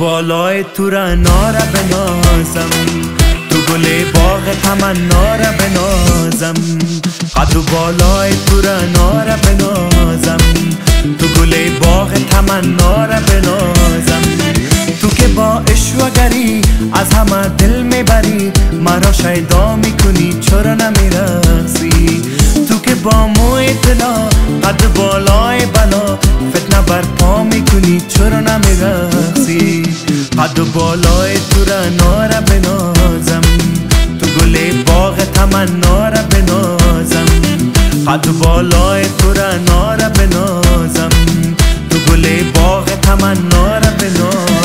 بالای تو رعنا را بنازم، تو گل باغ تمنا را بنازم. قد و بالای تو رعنا را بنازم، تو گل باغ تمنا را بنازم. تو که با اشوگری از همه دل میبری، مرا شیدا میکنی چرا نمیرقصی. تو که با موی طلا قد بالای بلا، فتنه برپا میکنی چرا نمیرقصی. قد بالای تو رعنا را بنازم، تو گل باغ تمنا را بنازم. قد بالای تو رعنا را بنازم، تو گل باغ تمنا را بنازم.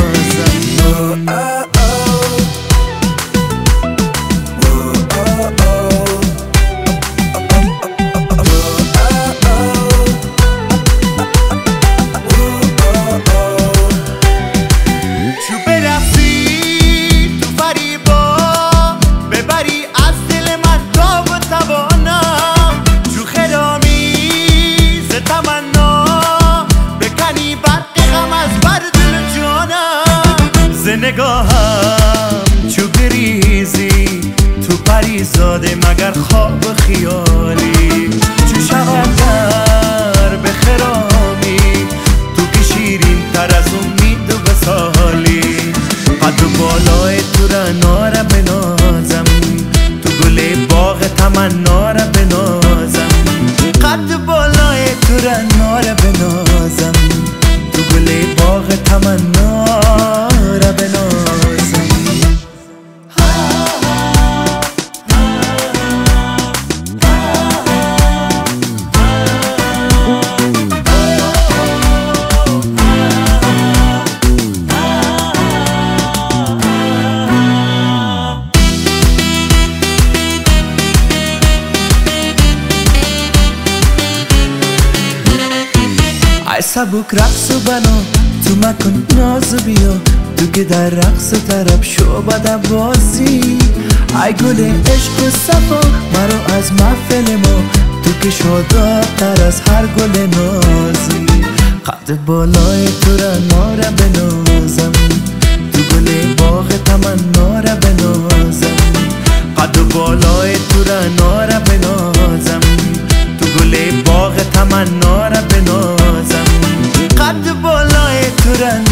نگاهم چو گریزی تو پریزاده مگر خواب خیالی. چو شغلگر به خرامی تو که شیرین تر از امید و وصالی. قد و بالای تو رعنا را بنازم، تو گل باغ تمنا را بنازم. قد بالای تو رعنا را بنازم، تو گل باغ تمنا را بنازم. ای سبک رقص و بنا تو مکن ناز و بیا، تو که در رقص و طرب شو بد بازی. ای گل عشق و صفا مرا از محفل ما، تو که شاداب‌تر از هر گل نازی. قد بالای تو رعنا را بنازم، تو گل باغ تمنا را بنازم. قد بالای تو رعنا را بنازم، تو گل باغ تمنا را بنازم. قد بالای تو رعنا